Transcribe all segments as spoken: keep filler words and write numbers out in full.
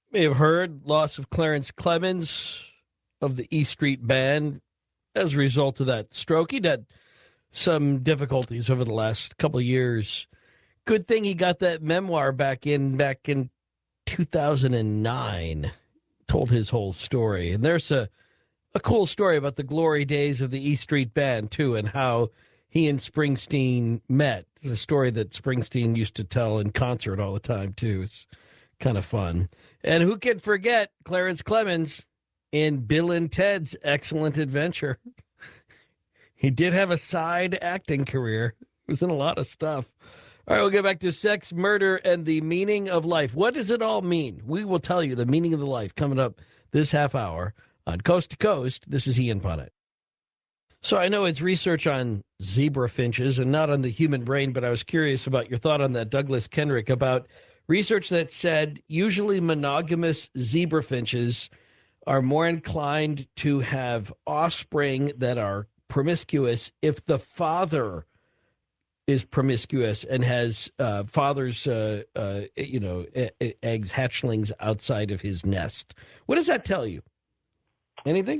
May have heard loss of Clarence Clemens of the E Street Band as a result of that stroke. He'd had some difficulties over the last couple of years. Good thing he got that memoir back in back in two thousand nine. Told his whole story, and there's a a cool story about the glory days of the E Street Band too, and how he and Springsteen met. It's a story that Springsteen used to tell in concert all the time too. It's kind of fun. And who can forget Clarence Clemens in Bill and Ted's Excellent Adventure? He did have a side acting career. He was in a lot of stuff. All right, we'll get back to sex, murder, and the meaning of life. What does it all mean? We will tell you the meaning of the life coming up this half hour on Coast to Coast. This is Ian Punnett. So I know it's research on zebra finches and not on the human brain, but I was curious about your thought on that, Douglas Kenrick, about research that said usually monogamous zebra finches are more inclined to have offspring that are promiscuous if the father is promiscuous and has uh, father's, uh, uh, you know, e- eggs, hatchlings outside of his nest. What does that tell you? Anything?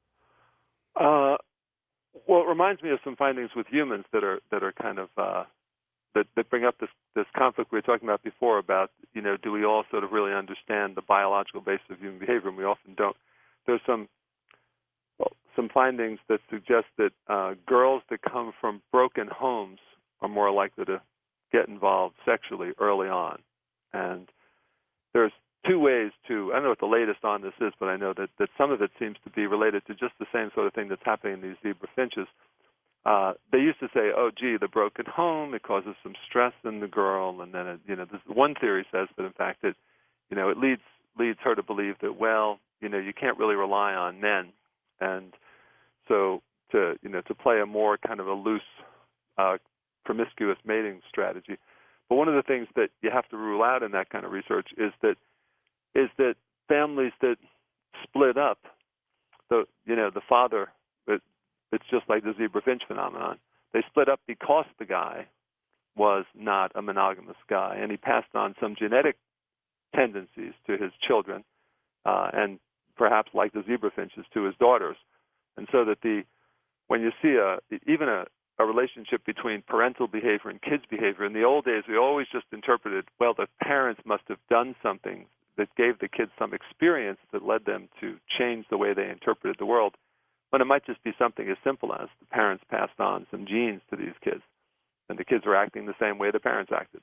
Uh, well, it reminds me of some findings with humans that are that are kind of uh, that that bring up this this conflict we were talking about before about, you know, do we all sort of really understand the biological basis of human behavior, and we often don't. There's some well, some findings that suggest that uh, girls that come from broken homes are more likely to get involved sexually early on. And there's two ways to, I don't know what the latest on this is, but I know that, that some of it seems to be related to just the same sort of thing that's happening in these zebra finches. Uh, they used to say, oh, gee, the broken home, it causes some stress in the girl. And then, it, you know, this one theory says that, in fact, it, you know, it leads leads her to believe that, well, you know, you can't really rely on men. And so to, you know, to play a more kind of a loose uh, promiscuous mating strategy. But one of the things that you have to rule out in that kind of research is that is that families that split up, the you know the father, it, it's just like the zebra finch phenomenon. They split up because the guy was not a monogamous guy, and he passed on some genetic tendencies to his children, uh, and perhaps like the zebra finches to his daughters, and so that the when you see a even a a relationship between parental behavior and kids' behavior. In the old days, we always just interpreted, well, the parents must have done something that gave the kids some experience that led them to change the way they interpreted the world, when it might just be something as simple as the parents passed on some genes to these kids, and the kids are acting the same way the parents acted.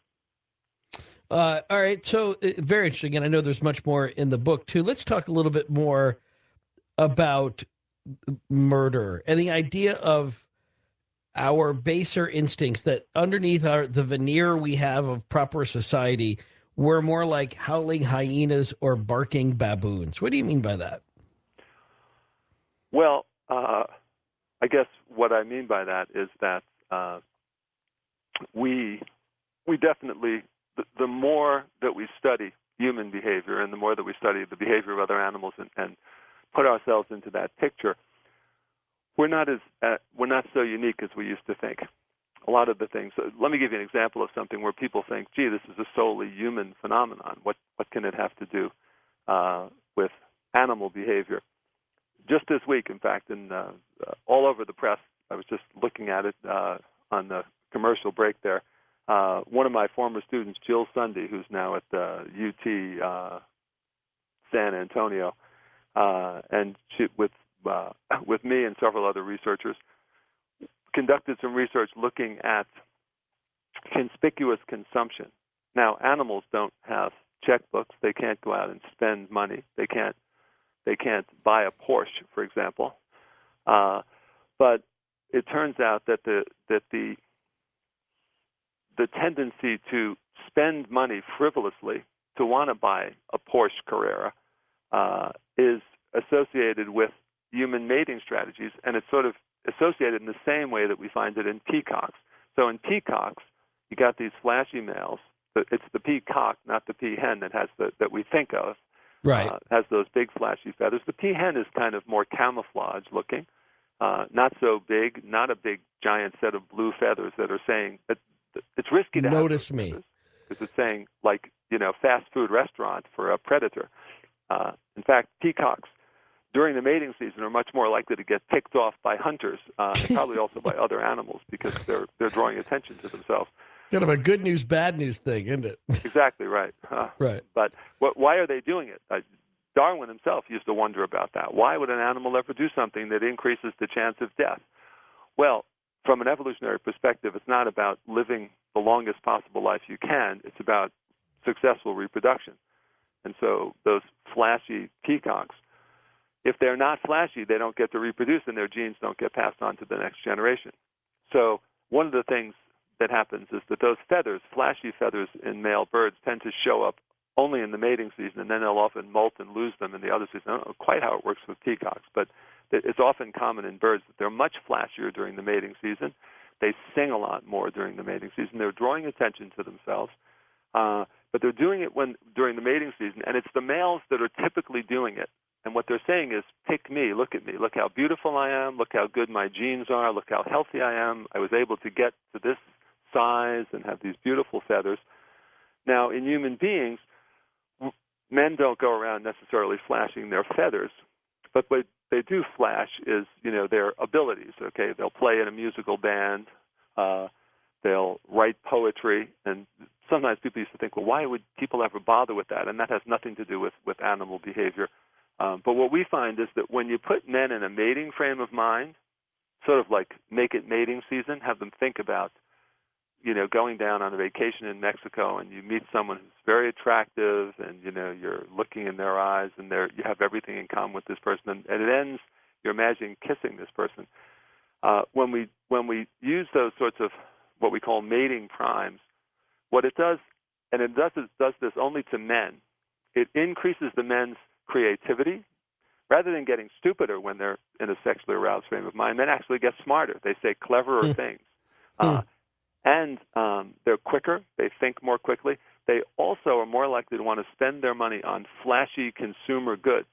Uh, all right, so uh, very interesting, and I know there's much more in the book, too. Let's talk a little bit more about murder and the idea of our baser instincts, that underneath our the veneer we have of proper society, we're more like howling hyenas or barking baboons. What do you mean by that? Well, uh, I guess what I mean by that is that uh, we we definitely the, the more that we study human behavior and the more that we study the behavior of other animals and, and put ourselves into that picture, we're not as uh, we're not so unique as we used to think. A lot of the things. Uh, let me give you an example of something where people think, "Gee, this is a solely human phenomenon. What what can it have to do uh, with animal behavior?" Just this week, in fact, in uh, uh, all over the press, I was just looking at it uh, on the commercial break there. Uh, one of my former students, Jill Sunday, who's now at uh, U T uh, San Antonio, uh, and she, with uh, with me and several other researchers, conducted some research looking at conspicuous consumption. Now, animals don't have checkbooks; they can't go out and spend money. They can't they can't buy a Porsche, for example. Uh, but it turns out that the that the the tendency to spend money frivolously, to want to buy a Porsche Carrera, uh, is associated with human mating strategies, and it's sort of associated in the same way that we find it in peacocks. So in peacocks, you got these flashy males. It's the peacock, not the peahen, that has the, that we think of. Right. Uh, has those big flashy feathers. The peahen is kind of more camouflage looking, uh, not so big, not a big giant set of blue feathers that are saying that it's risky to have Notice those me. feathers because it's saying, like you know, fast food restaurant for a predator. Uh, in fact, peacocks during the mating season are much more likely to get picked off by hunters, uh, and probably also by other animals, because they're they're drawing attention to themselves. Kind of a good news, bad news thing, isn't it? Exactly right. Uh, right. But what, why are they doing it? Uh, Darwin himself used to wonder about that. Why would an animal ever do something that increases the chance of death? Well, from an evolutionary perspective, it's not about living the longest possible life you can. It's about successful reproduction. And so those flashy peacocks, if they're not flashy, they don't get to reproduce, and their genes don't get passed on to the next generation. So one of the things that happens is that those feathers, flashy feathers in male birds, tend to show up only in the mating season, and then they'll often molt and lose them in the other season. I don't know quite how it works with peacocks, but it's often common in birds that they're much flashier during the mating season. They sing a lot more during the mating season. They're drawing attention to themselves, uh, but they're doing it when during the mating season, and it's the males that are typically doing it. And what they're saying is, pick me, look at me, look how beautiful I am, look how good my genes are, look how healthy I am. I was able to get to this size and have these beautiful feathers. Now, in human beings, men don't go around necessarily flashing their feathers, but what they do flash is, you know, their abilities. Okay, they'll play in a musical band, uh, they'll write poetry, and sometimes people used to think, well, why would people ever bother with that? And that has nothing to do with, with animal behavior. Um, but what we find is that when you put men in a mating frame of mind, sort of like make it mating season, have them think about, you know, going down on a vacation in Mexico, and you meet someone who's very attractive, and, you know, you're looking in their eyes, and they're, you have everything in common with this person, and, and it ends, you're imagining kissing this person. Uh, when we when we use those sorts of what we call mating primes, what it does, and it does, it does this only to men, it increases the men's creativity. Rather than getting stupider when they're in a sexually aroused frame of mind, men actually get smarter. They say cleverer mm. things. Uh, And um, they're quicker. They think more quickly. They also are more likely to want to spend their money on flashy consumer goods.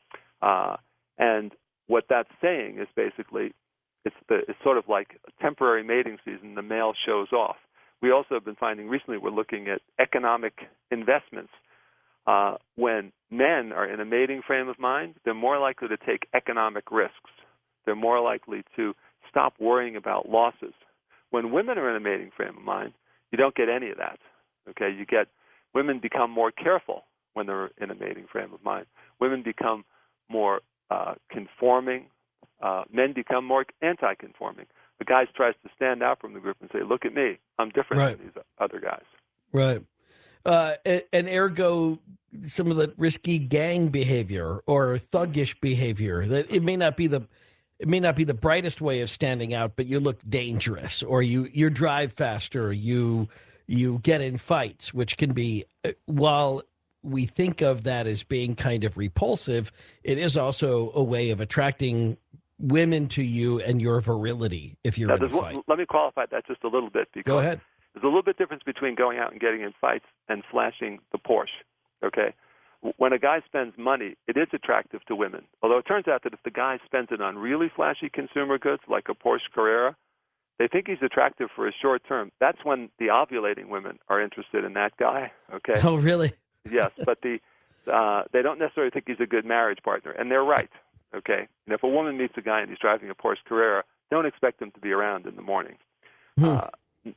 Uh, and what that's saying is basically it's, the, it's sort of like a temporary mating season. The male shows off. We also have been finding recently, we're looking at economic investments. Uh, when men are in a mating frame of mind, they're more likely to take economic risks. They're more likely to stop worrying about losses. When women are in a mating frame of mind, you don't get any of that. Okay, you get women become more careful when they're in a mating frame of mind. Women become more uh, conforming. Uh, men become more anti-conforming. The guy tries to stand out from the group and say, "Look at me, I'm different right. than these other guys." Right. Uh, and ergo, some of the risky gang behavior or thuggish behavior that it may not be the It may not be the brightest way of standing out, but you look dangerous, or you, you drive faster, you you get in fights, which can be, while we think of that as being kind of repulsive, it is also a way of attracting women to you and your virility if you're now, in a fight. One, let me qualify that just a little bit, because Go ahead. There's a little bit difference between going out and getting in fights and flashing the Porsche, okay? When a guy spends money, it is attractive to women. Although it turns out that if the guy spends it on really flashy consumer goods like a Porsche Carrera, they think he's attractive for a short term. That's when the ovulating women are interested in that guy, okay? Oh, really? Yes, but the uh, they don't necessarily think he's a good marriage partner, and they're right, okay? And if a woman meets a guy and he's driving a Porsche Carrera, don't expect him to be around in the morning. Hmm. Uh,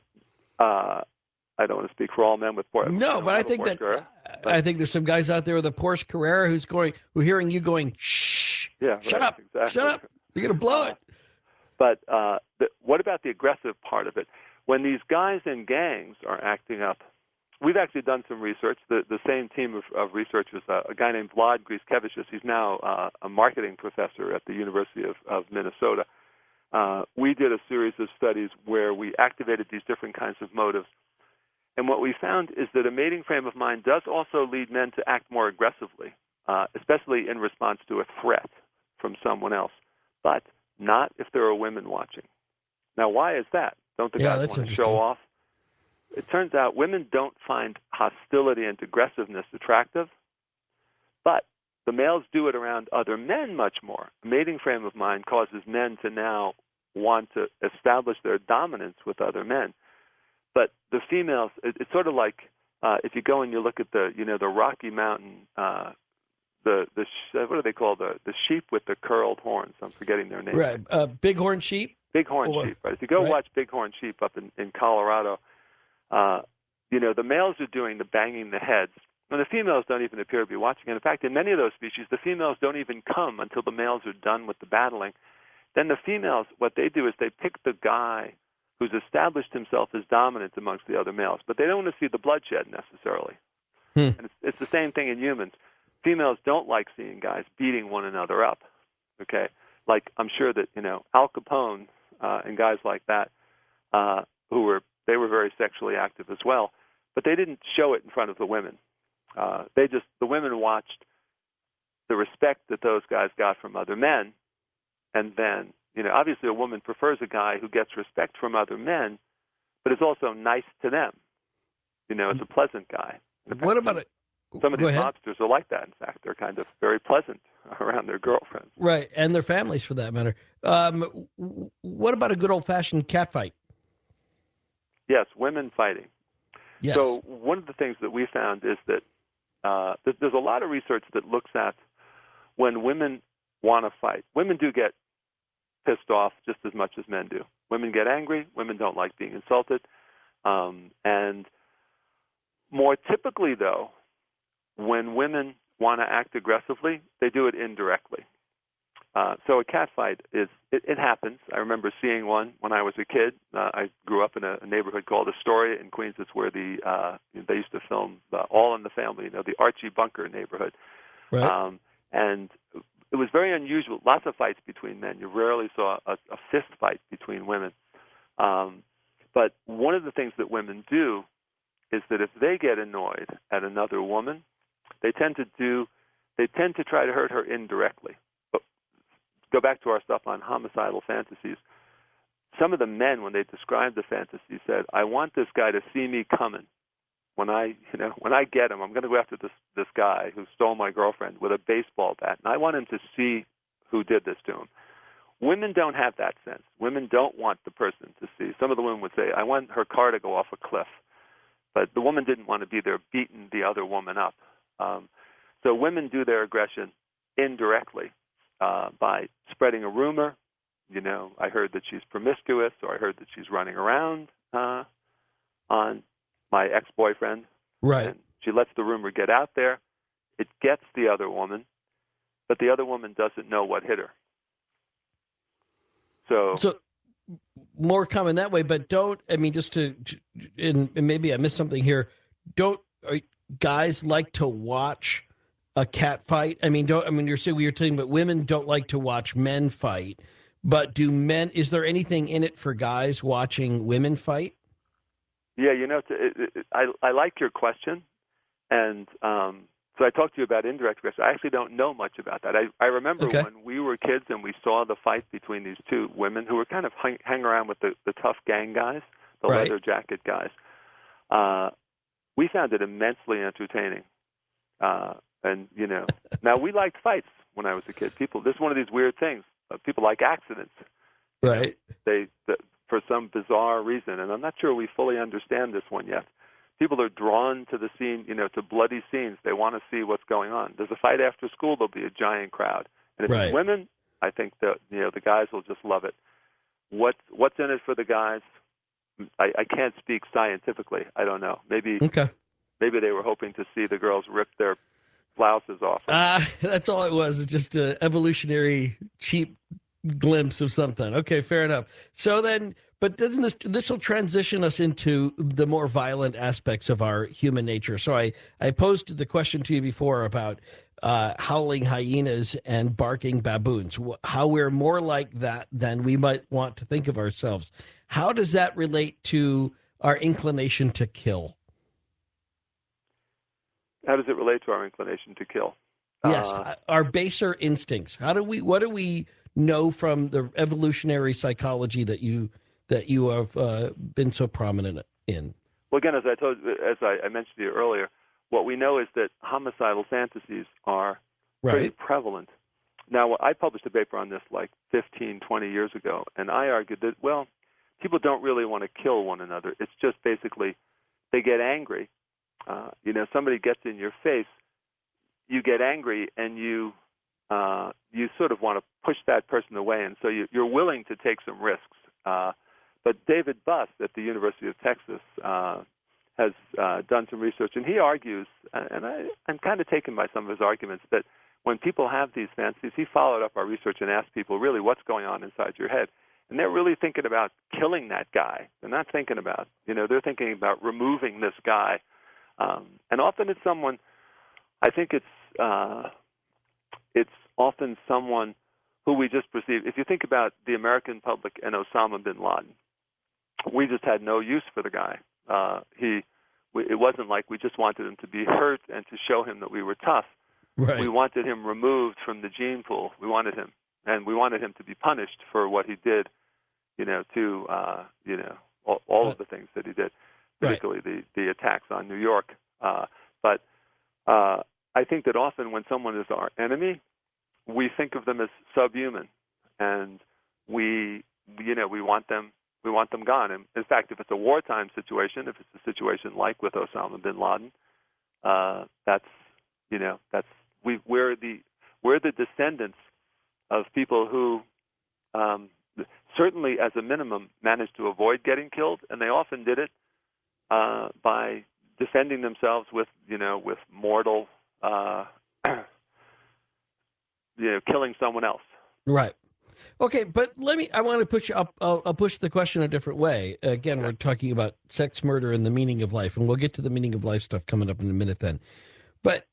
uh, I don't want to speak for all men with Porsche. No, but I think that Carrera, but, I think there's some guys out there with a Porsche Carrera who's going, who are hearing you going, shh, yeah, shut right, up, exactly. shut up, you're going to blow uh, it. But uh, the, what about the aggressive part of it? When these guys in gangs are acting up, we've actually done some research. The, the same team of, of researchers, uh, a guy named Vlad Griskevicius, he's now uh, a marketing professor at the University of, of Minnesota. Uh, we did a series of studies where we activated these different kinds of motives. And what we found is that a mating frame of mind does also lead men to act more aggressively, uh, especially in response to a threat from someone else, but not if there are women watching. Now, why is that? Don't the yeah, guys want to show off? It turns out women don't find hostility and aggressiveness attractive, but the males do it around other men much more. A mating frame of mind causes men to now want to establish their dominance with other men. But the females, it, it's sort of like uh, if you go and you look at the, you know, the Rocky Mountain, uh, the the sh- what do they call the the sheep with the curled horns? I'm forgetting their name. Right, uh, bighorn sheep. Bighorn Or, sheep, right? If you go right. watch bighorn sheep up in in Colorado, uh, you know, the males are doing the banging the heads, and the females don't even appear to be watching. And in fact, in many of those species, the females don't even come until the males are done with the battling. Then the females, what they do is they pick the guy who's established himself as dominant amongst the other males, but they don't want to see the bloodshed necessarily. Hmm. And it's, it's the same thing in humans. Females don't like seeing guys beating one another up. Okay, like I'm sure that you know Al Capone uh, and guys like that, uh, who were they were very sexually active as well, but they didn't show it in front of the women. Uh, they just the women watched the respect that those guys got from other men, and then you know obviously a woman prefers a guy who gets respect from other men, but is also nice to them. You know, it's a pleasant guy. What about it? Some of Go these ahead. mobsters are like that. In fact, they're kind of very pleasant around their girlfriends. Right, and their families for that matter. Um, w- what about a good old-fashioned cat fight? Yes, women fighting. Yes. So one of the things that we found is that uh, th- there's a lot of research that looks at when women want to fight. Women do get pissed off just as much as men do. Women get angry. Women don't like being insulted. Um, and more typically, though, when women want to act aggressively, they do it indirectly. Uh, so a cat fight is, it, it happens. I remember seeing one when I was a kid. Uh, I grew up in a, a neighborhood called Astoria in Queens. It's where the uh, they used to film uh, All in the Family, you know, the Archie Bunker neighborhood. Right. Um, and it was very unusual. Lots of fights between men. You rarely saw a, a fist fight between women. Um, but one of the things that women do is that if they get annoyed at another woman, they tend to do, they tend to try to hurt her indirectly. But go back to our stuff on homicidal fantasies. Some of the men, when they described the fantasy, said, "I want this guy to see me coming. When I, you know, when I get him, I'm going to go after this this guy who stole my girlfriend with a baseball bat, and I want him to see who did this to him." Women don't have that sense. Women don't want the person to see. Some of the women would say, "I want her car to go off a cliff," but the woman didn't want to be there beating the other woman up. Um, so women do their aggression indirectly uh, by spreading a rumor. You know, I heard that she's promiscuous, or I heard that she's running around uh, on my ex-boyfriend. Right. And she lets the rumor get out there. It gets the other woman, but the other woman doesn't know what hit her. So, So more common that way, but don't, I mean, just to, and, and maybe I missed something here. Don't are, guys like to watch a cat fight? I mean, don't, I mean, you're saying we were talking about women don't like to watch men fight, but do men, is there anything in it for guys watching women fight? yeah, you know, it, it, it, I, I like your question. And um, so I talked to you about indirect aggression. I actually don't know much about that. I, I remember Okay. when we were kids and we saw the fight between these two women who were kind of hang, hang around with the, the tough gang guys, the Right. leather jacket guys. Uh, we found it immensely entertaining. Uh, and, you know, now we liked fights when I was a kid. People, this is one of these weird things. Uh, people like accidents. You know, Right. they, the, for some bizarre reason, and I'm not sure we fully understand this one yet. People are drawn to the scene, you know, to bloody scenes. They want to see what's going on. There's a fight after school, there'll be a giant crowd. And if Right. it's women, I think that, you know, the guys will just love it. What, what's in it for the guys? I, I can't speak scientifically. I don't know. Maybe Okay. maybe they were hoping to see the girls rip their blouses off. Ah, uh, that's all it was. Just an evolutionary cheap glimpse of something. Okay, fair enough. So then, but doesn't this this will transition us into the more violent aspects of our human nature? So I I posed the question to you before about uh, howling hyenas and barking baboons. How we're more like that than we might want to think of ourselves. How does that relate to our inclination to kill? How does it relate to our inclination to kill? Yes, Uh, our baser instincts. How do we? What do we know from the evolutionary psychology that you that you have uh, been so prominent in? well, again, as I told, as I, I mentioned to you earlier, what we know is that homicidal fantasies are pretty Right. prevalent. Now, I published a paper on this like fifteen, twenty years ago, and I argued that, well, people don't really want to kill one another. It's just basically they get angry, uh, you know, somebody gets in your face, you get angry and you uh, you sort of want to push that person away, and so you, you're willing to take some risks. Uh, but David Buss at the University of Texas uh, has uh, done some research, and he argues, and I, I'm kind of taken by some of his arguments, that when people have these fantasies, he followed up our research and asked people, really, what's going on inside your head? And they're really thinking about killing that guy. They're not thinking about, you know, they're thinking about removing this guy. Um, and often it's someone, I think it's uh, it's often someone who we just perceive. If you think about the American public and Osama bin Laden, we just had no use for the guy. Uh, he, we, it wasn't like we just wanted him to be hurt and to show him that we were tough. Right. We wanted him removed from the gene pool. We wanted him, and we wanted him to be punished for what he did, you know, to, uh, you know, all, all of the things that he did, particularly right. the, the attacks on New York. Uh, but uh, I think that often when someone is our enemy, we think of them as subhuman, and we, you know, we want them, we want them gone. And in fact, if it's a wartime situation, if it's a situation like with Osama bin Laden, uh, that's, you know, that's we we're the we're the descendants of people who um, certainly, as a minimum, managed to avoid getting killed, and they often did it uh, by defending themselves with, you know, with mortal, uh, you know, killing someone else. Right. Okay, but let me. I want to push up. I'll, I'll push the question a different way. Again, yeah. We're talking about sex, murder, and the meaning of life, and we'll get to the meaning of life stuff coming up in a minute. Then, but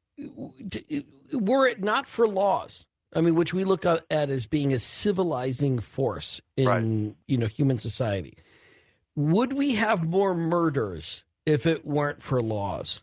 were it not for laws, I mean, which we look at as being a civilizing force in right. you know human society, would we have more murders if it weren't for laws?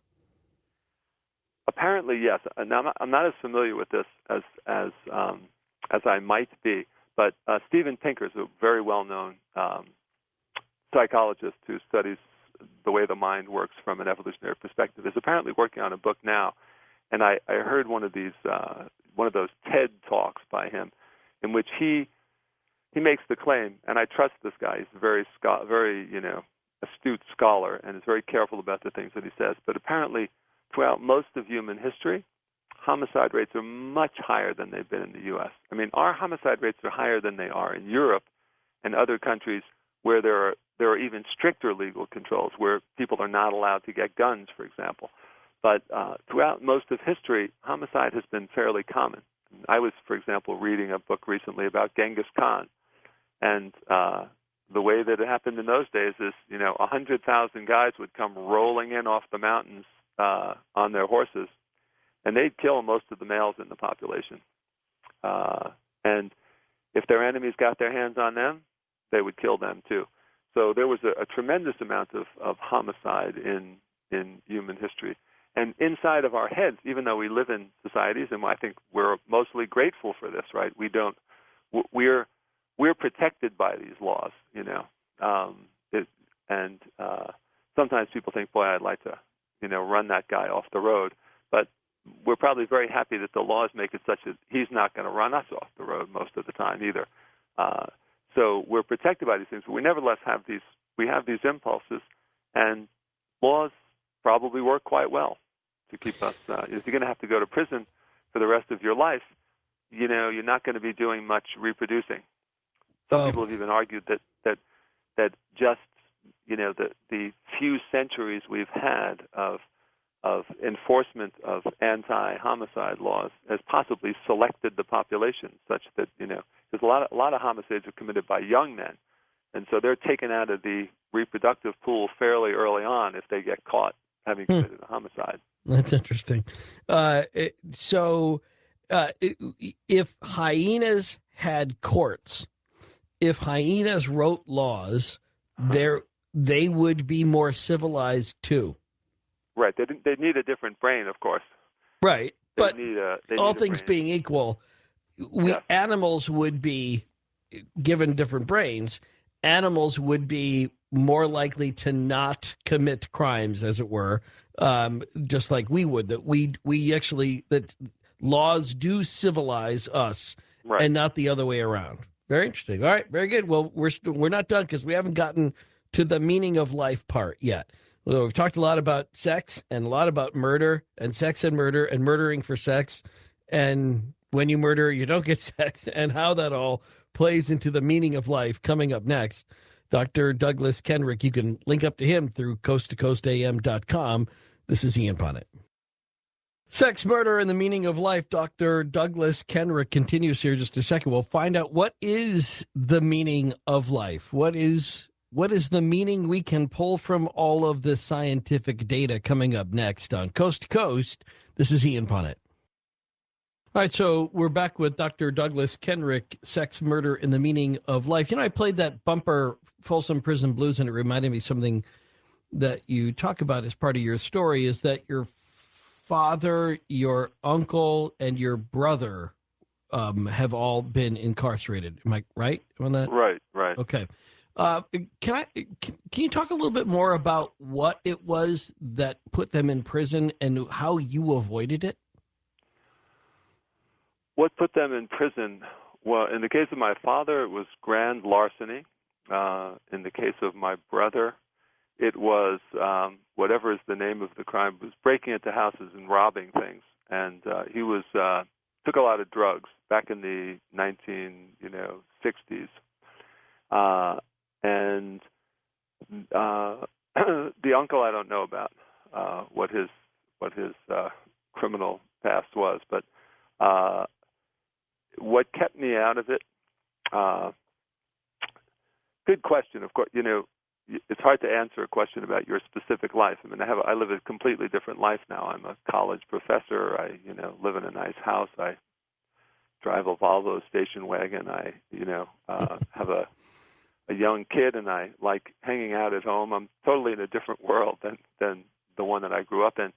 Apparently, yes. Now, I'm not, I'm not as familiar with this as as um, as I might be, but uh, Steven Pinker is a very well-known um, psychologist who studies the way the mind works from an evolutionary perspective. Is apparently working on a book now, and I, I heard one of these uh, one of those TED talks by him, in which he he makes the claim, and I trust this guy. He's a very scho- very you know astute scholar, and is very careful about the things that he says. But apparently, throughout most of human history, homicide rates are much higher than they've been in the U S. I mean, our homicide rates are higher than they are in Europe and other countries where there are there are even stricter legal controls, where people are not allowed to get guns, for example. But uh, throughout most of history, homicide has been fairly common. I was, for example, reading a book recently about Genghis Khan, and uh, the way that it happened in those days is, you know, one hundred thousand guys would come rolling in off the mountains uh, on their horses, and they'd kill most of the males in the population. Uh, and if their enemies got their hands on them, they would kill them too. So there was a, a tremendous amount of, of homicide in in human history. And inside of our heads, even though we live in societies, and I think we're mostly grateful for this, right? We don't, we're we're protected by these laws, you know. Um, it, and uh, sometimes people think, boy, I'd like to, you know, run that guy off the road. But we're probably very happy that the laws make it such that he's not going to run us off the road most of the time either. Uh, so we're protected by these things, but we nevertheless have these, we have these impulses, and laws probably work quite well to keep us. Uh, if you're going to have to go to prison for the rest of your life, you know, you're not going to be doing much reproducing. Some oh. people have even argued that, that, that just, you know, the, the few centuries we've had of of enforcement of anti-homicide laws has possibly selected the population such that, you know, there's a lot of, a lot of homicides are committed by young men, and so they're taken out of the reproductive pool fairly early on if they get caught having committed hmm. a homicide. That's interesting. Uh, it, so uh, it, if hyenas had courts, if hyenas wrote laws, there they would be more civilized too. Right. They they need a different brain, of course. Right. They but need a, they all need things being equal, we yes. animals would be, given different brains, animals would be more likely to not commit crimes, as it were, um, just like we would. That we we actually that laws do civilize us, right. and not the other way around. Very interesting. All right. Very good. Well, we're st- we're not done because we haven't gotten to the meaning of life part yet. Well, we've talked a lot about sex and a lot about murder and sex and murder and murdering for sex. And when you murder, you don't get sex, and how that all plays into the meaning of life coming up next. Doctor Douglas Kenrick, you can link up to him through coast to coast a m dot com. This is Ian Punnett. Sex, murder, and the meaning of life. Doctor Douglas Kenrick continues here just a second. We'll find out what is the meaning of life. What is what is the meaning we can pull from all of this scientific data coming up next on Coast to Coast. This is Ian Punnett. All right, so we're back with Doctor Douglas Kenrick, Sex, Murder, and the Meaning of Life. You know, I played that bumper, Folsom Prison Blues, and it reminded me something that you talk about as part of your story is that your father, your uncle, and your brother um, have all been incarcerated. Am I right on that? Right, right. Okay. Uh, can I? Can, can you talk a little bit more about what it was that put them in prison and how you avoided it? What put them in prison? Well, in the case of my father, it was grand larceny. Uh, in the case of my brother, it was um, whatever is the name of the crime, was breaking into houses and robbing things. And uh, he was uh, took a lot of drugs back in the nineteen you know sixties. Uh, and uh, the uncle I don't know about uh, what his what his uh, criminal past was, but uh, what kept me out of it? Uh, good question. Of course, you know. It's hard to answer a question about your specific life. I mean, I have I live a completely different life now. I'm a college professor. I, you know, live in a nice house. I drive a Volvo station wagon. I, you know, uh, have a a young kid, and I like hanging out at home. I'm totally in a different world than than the one that I grew up in.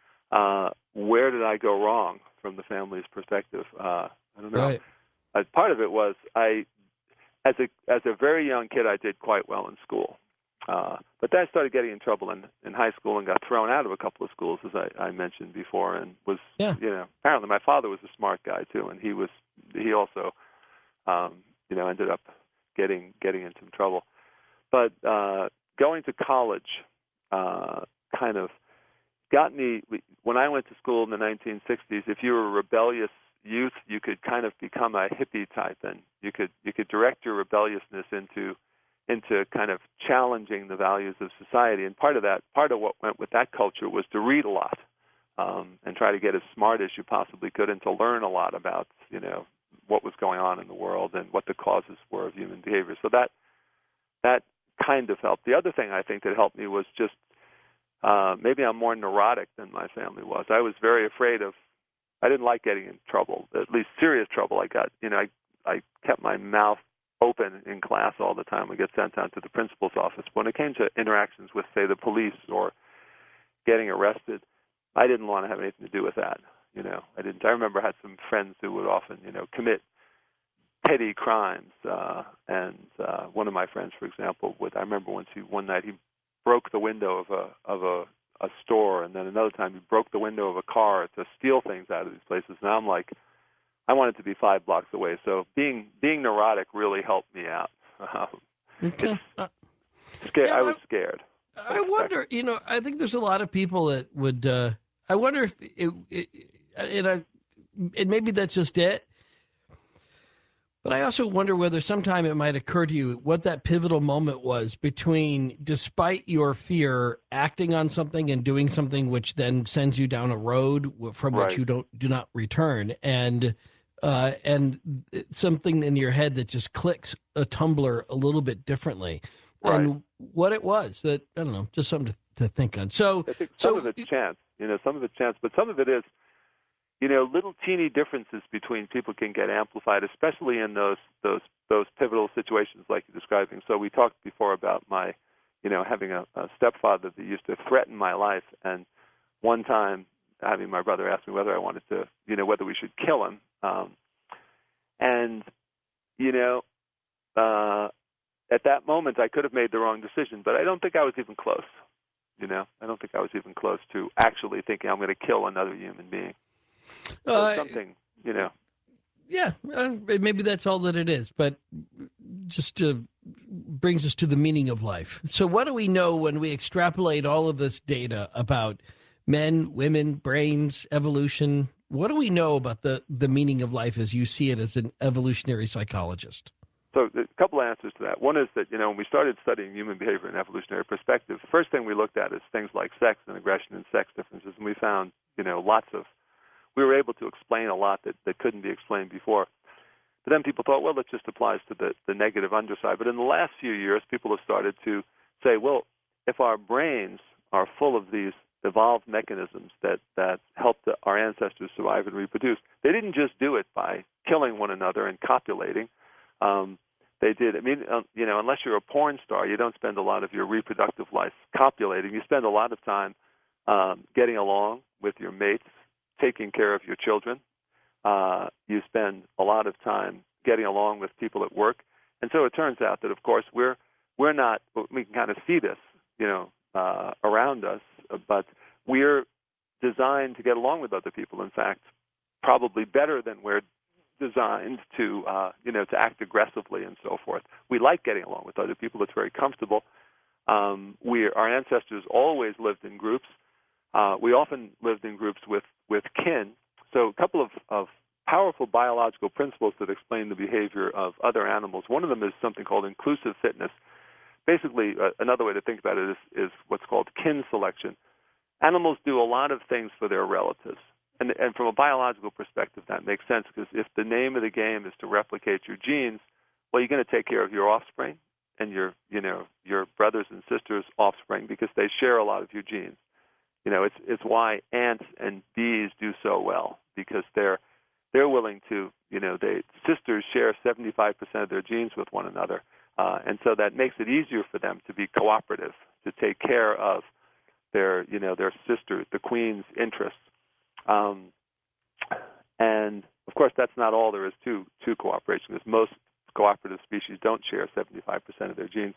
Uh, where did I go wrong from the family's perspective? Uh, I don't know. Right. Uh, part of it was I, as a as a very young kid, I did quite well in school. Uh, but then I started getting in trouble in, in high school and got thrown out of a couple of schools, as I, I mentioned before, and was, yeah. you know, apparently my father was a smart guy too, and he was, he also, um, you know, ended up getting getting in some trouble. But uh, going to college uh, kind of got me. When I went to school in the nineteen sixties, if you were a rebellious youth, you could kind of become a hippie type, and you could you could direct your rebelliousness into into kind of challenging the values of society. And part of that, part of what went with that culture was to read a lot um, and try to get as smart as you possibly could and to learn a lot about, you know, what was going on in the world and what the causes were of human behavior. So that that kind of helped. The other thing I think that helped me was just uh, maybe I'm more neurotic than my family was. I was very afraid of, I didn't like getting in trouble, at least serious trouble. I got, you know, I, I kept my mouth open in class all the time. We get sent down to the principal's office. When it came to interactions with, say, the police or getting arrested, I didn't want to have anything to do with that. You know, I didn't. I remember I had some friends who would often, you know, commit petty crimes. Uh, and uh, one of my friends, for example, would. I remember once he one night he broke the window of a of a, a store, and then another time he broke the window of a car to steal things out of these places. And I'm like, I wanted to be five blocks away. So being being neurotic really helped me out. Okay. Uh, scared. yeah, I was scared. I wonder, you know, I think there's a lot of people that would, uh, I wonder if, it, it, and, I, and maybe that's just it. But I also wonder whether sometime it might occur to you what that pivotal moment was between, despite your fear, acting on something and doing something which then sends you down a road from Right. which you don't do not return, and uh, and something in your head that just clicks a tumbler a little bit differently, Right. and what it was that I don't know, just something to, to think on. So I think some so of it's chance, you know, some of it's chance, but some of it is, you know, little teeny differences between people can get amplified, especially in those those those pivotal situations like you're describing. So we talked before about my, you know, having a, a stepfather that used to threaten my life, and one time having my brother ask me whether I wanted to, you know, whether we should kill him, um, and you know, uh, at that moment I could have made the wrong decision, but I don't think I was even close. You know, I don't think I was even close to actually thinking I'm going to kill another human being. So uh, something, you know. Yeah, uh, maybe that's all that it is. But just to brings us to the meaning of life. So what do we know when we extrapolate all of this data about men, women, brains, evolution? What do we know about the, the meaning of life as you see it as an evolutionary psychologist? So a couple answers to that. One is that, you know, when we started studying human behavior in an evolutionary perspective, the first thing we looked at is things like sex and aggression and sex differences, and we found, you know, lots of, we were able to explain a lot that, that couldn't be explained before. But then people thought, well, it just applies to the, the negative underside. But in the last few years, people have started to say, well, if our brains are full of these evolved mechanisms that, that helped the, our ancestors survive and reproduce, they didn't just do it by killing one another and copulating. Um, they did. I mean, uh, you know, unless you're a porn star, you don't spend a lot of your reproductive life copulating. You spend a lot of time um, getting along with your mates, taking care of your children. Uh, you spend a lot of time getting along with people at work. And so it turns out that, of course, we're we're not, we can kind of see this, you know, uh, around us, but we're designed to get along with other people. In fact, probably better than we're designed to, uh, you know, to act aggressively and so forth. We like getting along with other people. It's very comfortable. Um, we, our ancestors always lived in groups. Uh, we often lived in groups with, with kin. So a couple of, of powerful biological principles that explain the behavior of other animals. One of them is something called inclusive fitness. Basically, uh, another way to think about it is, is what's called kin selection. Animals do a lot of things for their relatives. And, and from a biological perspective, that makes sense, because if the name of the game is to replicate your genes, well, you're going to take care of your offspring and your, you know, your brothers and sisters' offspring, because they share a lot of your genes. You know, it's it's why ants and bees do so well, because they're they're willing to, you know, they sisters share seventy-five percent of their genes with one another, uh, and so that makes it easier for them to be cooperative, to take care of their, you know, their sister, the queen's interests. Um, and of course, that's not all there is to to cooperation, because most cooperative species don't share seventy-five percent of their genes.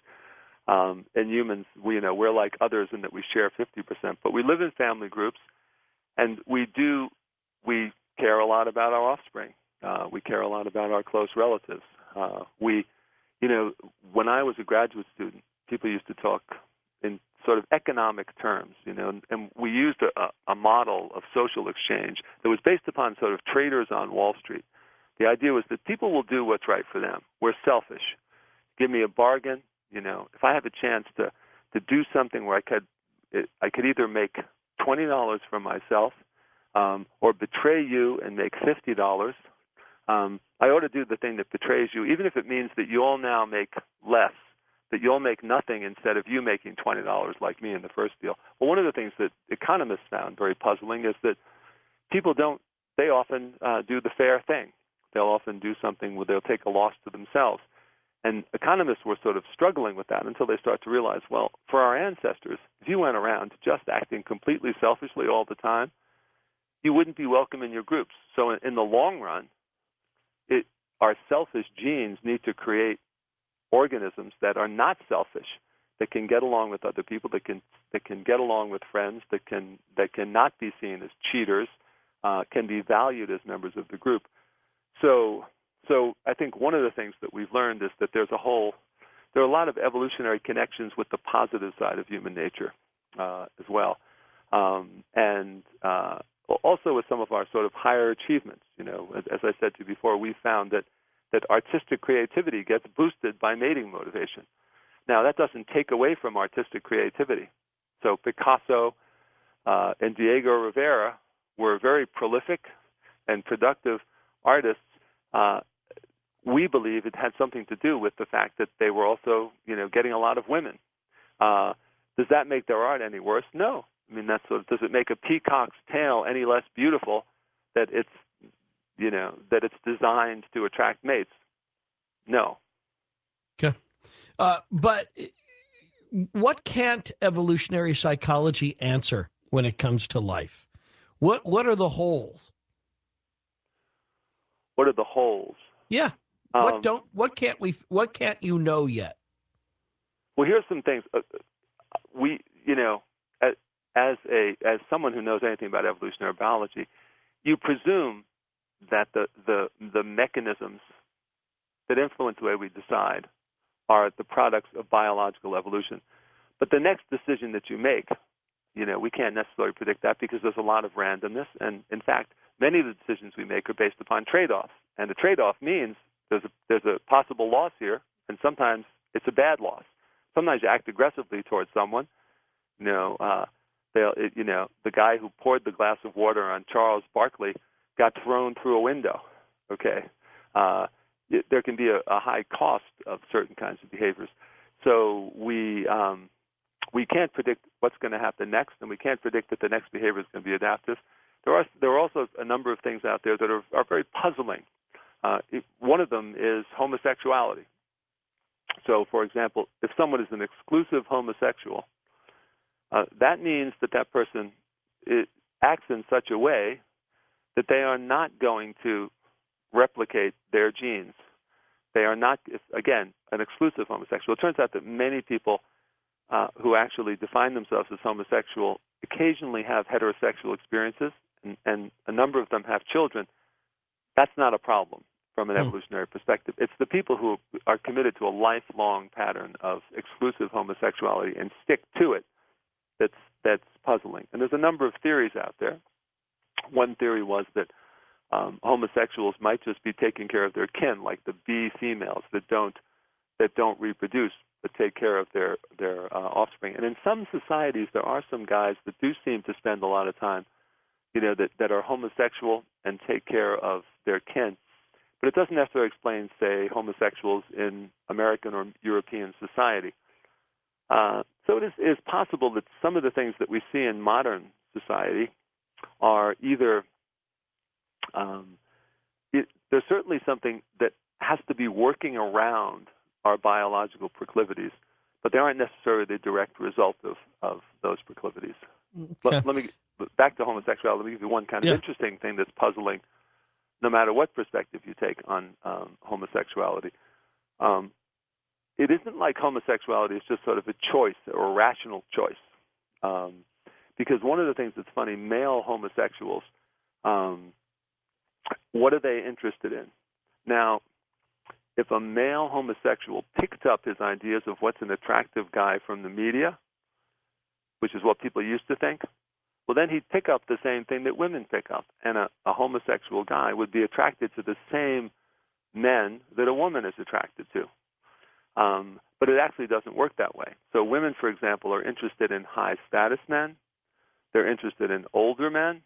Um, and humans, we, you know, we're like others in that we share fifty percent. But we live in family groups, and we do, we care a lot about our offspring. Uh, we care a lot about our close relatives. Uh, we, you know, when I was a graduate student, people used to talk in sort of economic terms, you know, and, and we used a, a model of social exchange that was based upon sort of traders on Wall Street. The idea was that people will do what's right for them. We're selfish. Give me a bargain. You know, if I have a chance to, to do something where I could it, I could either make twenty dollars for myself um, or betray you and make fifty dollars, um, I ought to do the thing that betrays you, even if it means that you all now make less, that you'll make nothing instead of you making twenty dollars like me in the first deal. Well, one of the things that economists found very puzzling is that people don't, they often uh, do the fair thing. They'll often do something where they'll take a loss to themselves. And economists were sort of struggling with that until they start to realize, well, for our ancestors, if you went around just acting completely selfishly all the time, you wouldn't be welcome in your groups. So in, in the long run, it, our selfish genes need to create organisms that are not selfish, that can get along with other people, that can that can get along with friends, that can that cannot be seen as cheaters, uh, can be valued as members of the group. So. So I think one of the things that we've learned is that there's a whole, there are a lot of evolutionary connections with the positive side of human nature uh, as well, um, and uh, also with some of our sort of higher achievements. You know, as, as I said to you before, we found that that artistic creativity gets boosted by mating motivation. Now that doesn't take away from artistic creativity. So Picasso uh, and Diego Rivera were very prolific and productive artists. Uh, we believe it had something to do with the fact that they were also, you know, getting a lot of women. Uh, does that make their art any worse? No. I mean, that's sort of, does it make a peacock's tail any less beautiful that it's, you know, that it's designed to attract mates? No. Okay. Uh, but what can't evolutionary psychology answer when it comes to life? What What are the holes? What are the holes? Yeah. What Um, don't? What can't we? What can't you know yet? Well, here's some things. Uh, we, you know, as, as a as someone who knows anything about evolutionary biology, you presume that the the the mechanisms that influence the way we decide are the products of biological evolution. But the next decision that you make, you know, we can't necessarily predict that because there's a lot of randomness. And in fact, many of the decisions we make are based upon trade-offs. And the trade-off means there's a, there's a possible loss here, and sometimes it's a bad loss. Sometimes you act aggressively towards someone. You know, uh, they'll, it, you know, the guy who poured the glass of water on Charles Barkley got thrown through a window. Okay, uh, it, there can be a, a high cost of certain kinds of behaviors. So we um, we can't predict what's going to happen next, and we can't predict that the next behavior is going to be adaptive. There are there are also a number of things out there that are, are very puzzling. Uh, it, one of them is homosexuality. So, for example, if someone is an exclusive homosexual, uh, that means that that person it, acts in such a way that they are not going to replicate their genes. They are not, again, an exclusive homosexual. It turns out that many people uh, who actually define themselves as homosexual occasionally have heterosexual experiences, and, and a number of them have children. That's not a problem from an evolutionary perspective. It's the people who are committed to a lifelong pattern of exclusive homosexuality and stick to it that's that's puzzling. And there's a number of theories out there. One theory was that um, homosexuals might just be taking care of their kin, like the bee females that don't that don't reproduce but take care of their their uh, offspring. And in some societies, there are some guys that do seem to spend a lot of time, you know, that, that are homosexual and take care of their kin. But it doesn't necessarily explain, say, homosexuals in American or European society. Uh, so it is, it is possible that some of the things that we see in modern society are either um, it, there's certainly something that has to be working around our biological proclivities, but they aren't necessarily the direct result of, of those proclivities. Okay. Let, let me back to homosexuality. Let me give you one kind of yeah. interesting thing that's puzzling, no matter what perspective you take on um, homosexuality. Um, it isn't like homosexuality is just sort of a choice or a rational choice. Um, because one of the things that's funny, male homosexuals, um, what are they interested in? Now, if a male homosexual picked up his ideas of what's an attractive guy from the media, which is what people used to think, well, then he'd pick up the same thing that women pick up. And a, a homosexual guy would be attracted to the same men that a woman is attracted to. Um, but it actually doesn't work that way. So women, for example, are interested in high-status men. They're interested in older men.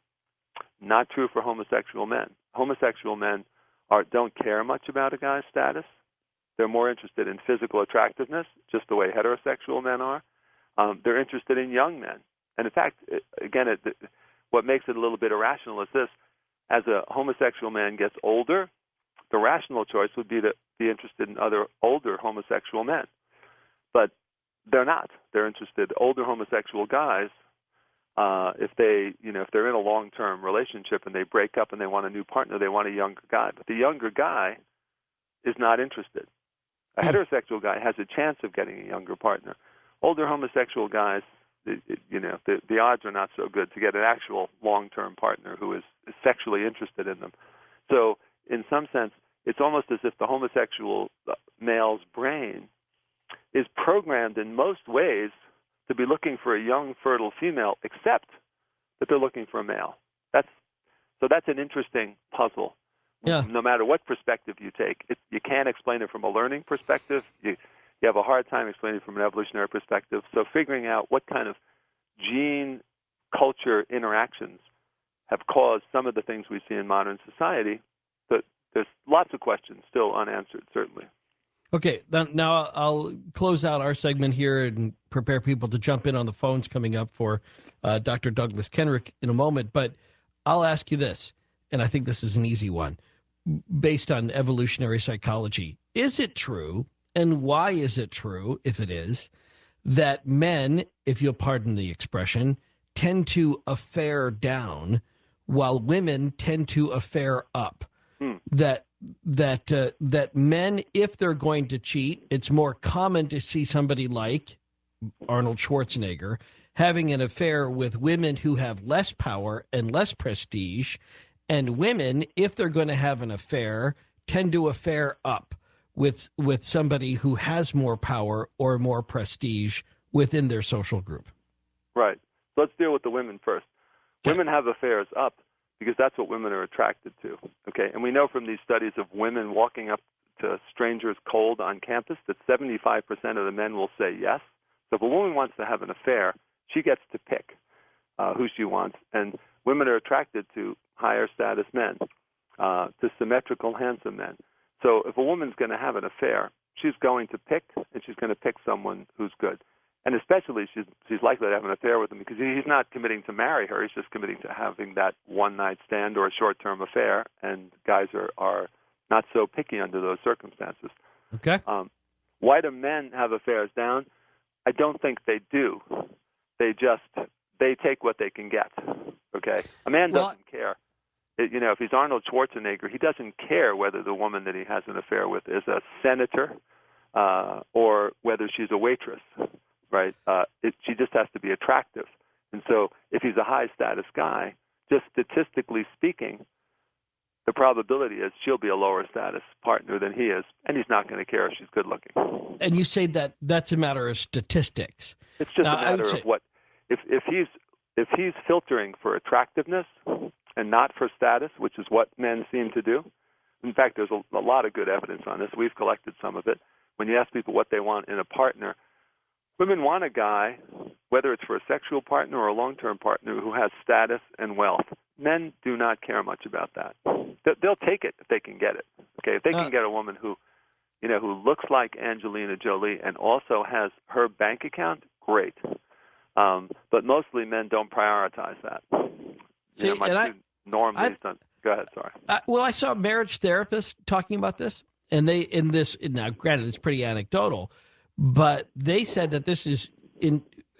Not true for homosexual men. Homosexual men are, don't care much about a guy's status. They're more interested in physical attractiveness, just the way heterosexual men are. Um, they're interested in young men. And in fact, it, again, it, what makes it a little bit irrational is this. As a homosexual man gets older, the rational choice would be to be interested in other older homosexual men. But they're not. They're interested, older homosexual guys, uh, if they, you know, if they're in a long-term relationship and they break up and they want a new partner, they want a younger guy. But the younger guy is not interested. A Hmm. heterosexual guy has a chance of getting a younger partner. Older homosexual guys, it, it, you know, the, the odds are not so good to get an actual long-term partner who is, is sexually interested in them. So in some sense, it's almost as if the homosexual male's brain is programmed in most ways to be looking for a young, fertile female, except that they're looking for a male. That's so that's an interesting puzzle. Yeah. No matter what perspective you take, it, you can't explain it from a learning perspective. You you have a hard time explaining it from an evolutionary perspective. So figuring out what kind of gene culture interactions have caused some of the things we see in modern society, but there's lots of questions still unanswered, certainly. Okay, then now I'll close out our segment here and prepare people to jump in on the phones coming up for uh, Doctor Douglas Kenrick in a moment. But I'll ask you this, and I think this is an easy one, based on evolutionary psychology. Is it true, and why is it true, if it is, that men, if you'll pardon the expression, tend to affair down while women tend to affair up? Hmm. That that uh, that men, if they're going to cheat, it's more common to see somebody like Arnold Schwarzenegger having an affair with women who have less power and less prestige, and women, if they're going to have an affair, tend to affair up. with with somebody who has more power or more prestige within their social group. Right. So let's deal with the women first. Okay. Women have affairs up because that's what women are attracted to. Okay. And we know from these studies of women walking up to strangers cold on campus that seventy-five percent of the men will say yes. So if a woman wants to have an affair, she gets to pick uh, who she wants. And women are attracted to higher status men, uh, to symmetrical, handsome men. So if a woman's going to have an affair, she's going to pick, and she's going to pick someone who's good. And especially she's, she's likely to have an affair with him because he's not committing to marry her. He's just committing to having that one-night stand or a short-term affair, and guys are, are not so picky under those circumstances. Okay. Um, why do men have affairs down? I don't think they do. They just, they take what they can get, okay? A man Well, doesn't care. It, you know, if he's Arnold Schwarzenegger, he doesn't care whether the woman that he has an affair with is a senator uh, or whether she's a waitress, right? Uh, it, she just has to be attractive. And so if he's a high-status guy, just statistically speaking, the probability is she'll be a lower-status partner than he is, and he's not going to care if she's good-looking. And you say that that's a matter of statistics. It's just Now, a I would matter say- of what if if he's if he's filtering for attractiveness and not for status, which is what men seem to do. In fact, there's a, a lot of good evidence on this. We've collected some of it. When you ask people what they want in a partner, women want a guy, whether it's for a sexual partner or a long-term partner, who has status and wealth. Men do not care much about that. They- They'll take it if they can get it. Okay, if they Uh, can get a woman who, you know, who looks like Angelina Jolie and also has her bank account, great. Um, but mostly men don't prioritize that. See, you know, my and I- student Norm, I- he's done. Go ahead, sorry. Uh, well, I saw a marriage therapist talking about this, and they in this now, granted, it's pretty anecdotal, but they said that this is in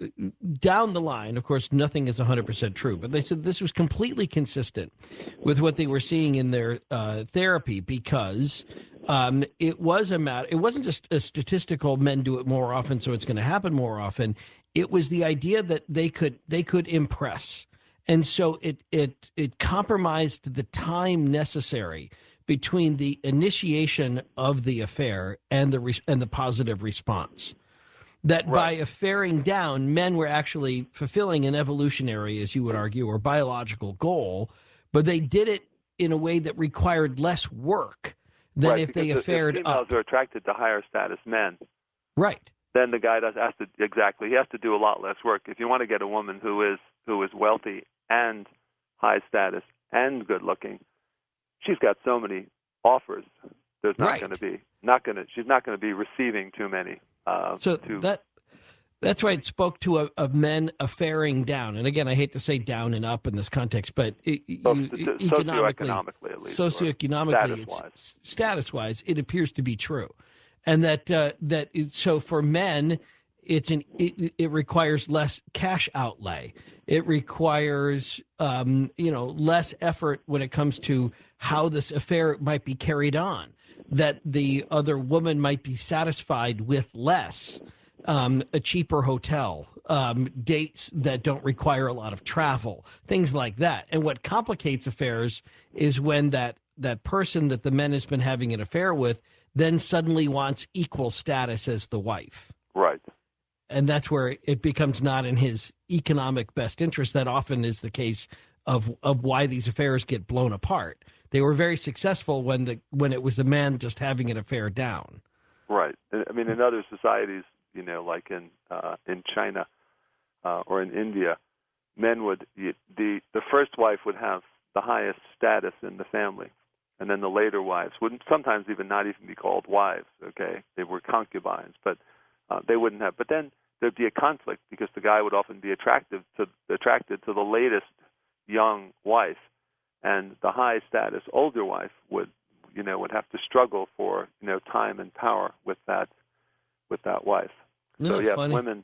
down the line. Of course, nothing is one hundred percent true, but they said this was completely consistent with what they were seeing in their uh, therapy because um, it was a matter. It wasn't just a statistical men do it more often, so it's going to happen more often. It was the idea that they could they could impress. And so it it it compromised the time necessary between the initiation of the affair and the re- and the positive response. That by Right. affairing down, men were actually fulfilling an evolutionary, as you would argue, or biological goal, but they did it in a way that required less work than right, if they because if- affaired if females up. are attracted to higher status men, Right. then the guy does has to exactly he has to do a lot less work. If you want to get a woman who is who is wealthy and high status and good looking, she's got so many offers. There's not Right. going to be not going to she's not going to be receiving too many. Uh, So to, that that's why it spoke to a, of men affairing down. And again, I hate to say down and up in this context, but it, so, you, soci- economically, socioeconomically at least, or socioeconomically, it's status-wise. status-wise, it appears to be true, and that uh, that it, so for men, it's an it, it requires less cash outlay. It requires um, you know less effort when it comes to how this affair might be carried on. That the other woman might be satisfied with less, um, a cheaper hotel, um, dates that don't require a lot of travel, things like that. And what complicates affairs is when that that person that the man has been having an affair with then suddenly wants equal status as the wife. Right. And that's where it becomes not in his economic best interest. That often is the case of of why these affairs get blown apart. They were very successful when the when it was a man just having an affair down. Right. I mean, in other societies, you know, like in uh, in China uh, or in India, men would the the first wife would have the highest status in the family, and then the later wives would sometimes even not even be called wives. Okay, they were concubines, but uh, they wouldn't have. But then there'd be a conflict because the guy would often be attractive to attracted to the latest young wife. And the high status older wife would, you know, would have to struggle for, you know, time and power with that, with that wife. Isn't so that yes, funny? women,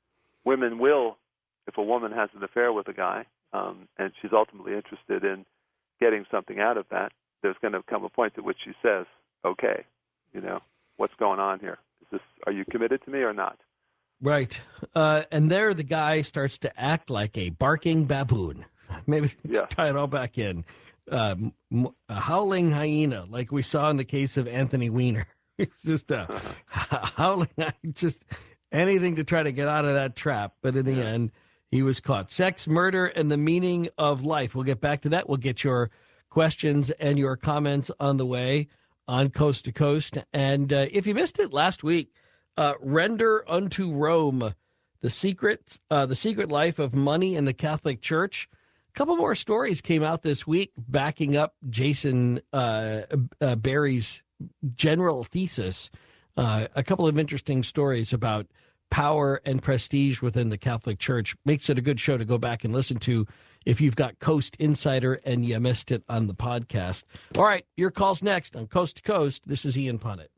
women will, if a woman has an affair with a guy, um, and she's ultimately interested in getting something out of that, there's going to come a point at which she says, "Okay, you know, what's going on here? Is this? Are you committed to me or not?" Right. Uh, and there the guy starts to act like a barking baboon. Maybe Yeah. tie it all back in. Um, a howling hyena, like we saw in the case of Anthony Weiner. It's just uh, howling, just anything to try to get out of that trap. But in the Yeah. end, he was caught. Sex, murder, and the meaning of life. We'll get back to that. We'll get your questions and your comments on the way on Coast to Coast. And uh, if you missed it last week, uh, Render Unto Rome, the secret, uh, the secret life of money in the Catholic Church. A couple more stories came out this week backing up Jason uh, uh, Barry's general thesis. Uh, a couple of interesting stories about power and prestige within the Catholic Church. Makes it a good show to go back and listen to if you've got Coast Insider and you missed it on the podcast. All right, your call's next on Coast to Coast. This is Ian Punnett.